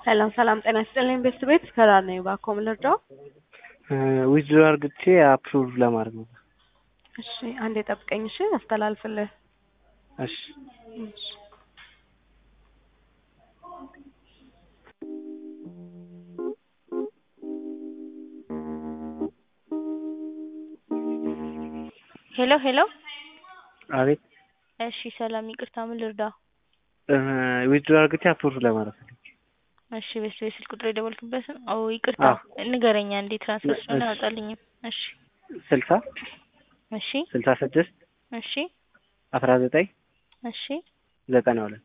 ሰላም ሰላም ጤና ይስጥልኝ ቤተሰቤት ከዳር ነኝ እባክዎ ምን ልርዳዎ? ዊዝድሮ አርግቼ አፕሩቭ ለማድረግ ነው። እሺ አንዴ ጠብቀኝ እሺ አስተላልፍልህ። እሺ እሺ ሄሎ ሄሎ አቤት። እሺ ሰላም ይቅርታ ምን ልርዳ? ዊዝድሮ አርግቼ አፕሩቭ ለማድረግ ነው። እሺ በስልክ ቁጥር የደወልክበት ነው? አዎ ይቅርታ ንገረኝ አንዴ ትራንስፈር ስለሆነ አያወጣልኝም። እሺ 60 እሺ 66 እሺ 19 እሺ 92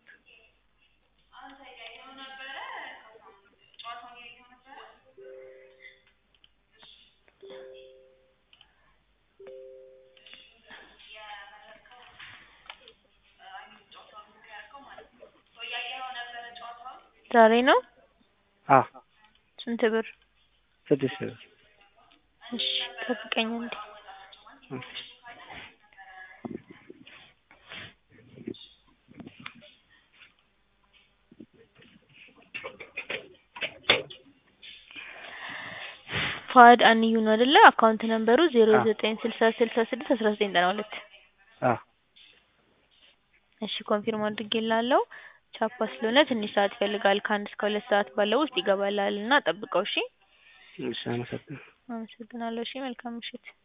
ዛሬ ነው? አዎ ስንት ብር? 6 ብር። እሺ ጠብቀኝ አንዴ። ፋድ አንዩ ነው አይደለ? አካውንት ነምበሩ 0960661992 አዎ እሺ ኮንፊርም አድርጌልሃለሁ። ቻፓ ስለሆነ ትንሽ ሰዓት ይፈልጋል። ከ1 እስከ 2 ሰዓት ባለው ውስጥ ይገባልሃልና ጠብቀው እሺ። እሺ አመሰግናለሁ። አመሰግናለሁ። እሺ መልካም ምሽት።